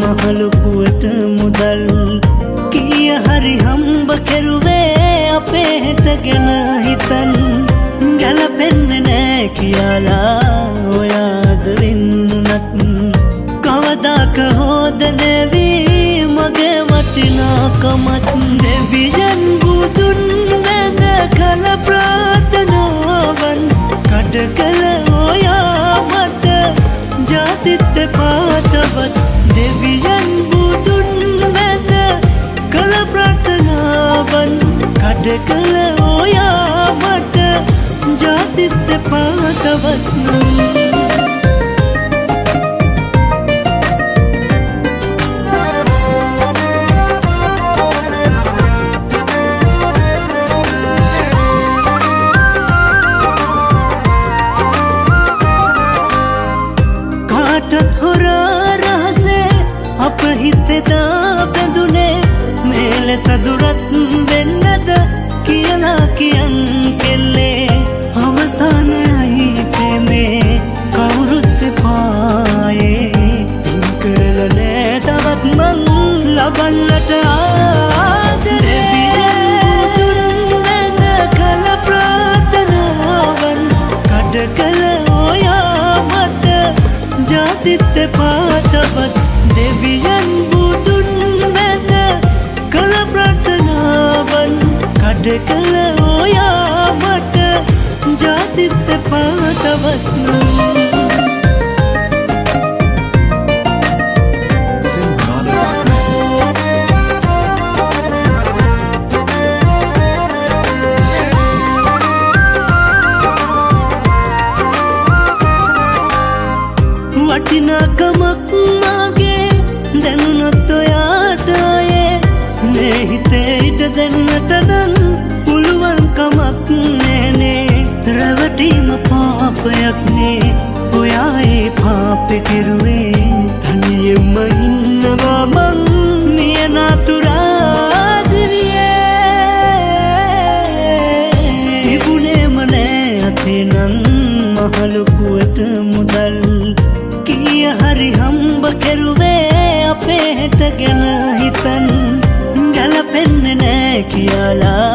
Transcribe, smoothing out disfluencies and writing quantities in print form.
මහලුකුවට මුදල් කීය හරි හම්බ කෙරුවේ අපේ හෙට ගැන හිතන් ගැලපෙන්නේ නෑ කියලා ඔයාද වෙන්නුනත් කවදාක හොද නෙවී මගේ වටිනාකමත් දෙවියන් බුදුන් වැඳ කල ප්‍රාර්ථනාවන් කඩ කළ ඔයා මට ජාතිත් පාතවත් දෙවියන් බුදුන් වැඳ කල ප්‍රාර්ථනාවන් කඩ කළ ඔයා මට ජාතිත් පාතවත් හිතෙදා බැඳුනේ මේලෙස දුරස් වෙන්නද කියලා කියන් කෙල්ලේ අවසානයි ප්‍රේමේ කවුරුත් පායේ ඉන්කරල නෑ තවත් මං ලබන්නට ආදරේ බුදුන් වැඳ කල ප්‍රාර්ථනාවන් කඩ කළ ඔයා මට ජාතිත් පාතවත් දෙවියන් බුදුන් වැඳ කල ප්‍රාර්ථනාවන් කඩ කළ ඔයා මට ජාතිත් පාතවත් වටිනාකමක් මාගේ දැනුනොත් ඔයාට මේ හිතේ ඉඩ දෙන්නට නම් පුළුවන් කමක් නෑනේ රැවටීම පාපයක්නේ ඔයා ඒ පාපෙ කෙරුවේ තනියම ඉන්නවා මං නියනතුරා දිවියේ තිබුණේම නෑ අතේ නම් මහලුකුවට මුදල් කීය හරි හම්බ කෙරුවේ අපේ හෙට ගැන හිතන් ගැලපෙන්නේ නෑ කියලා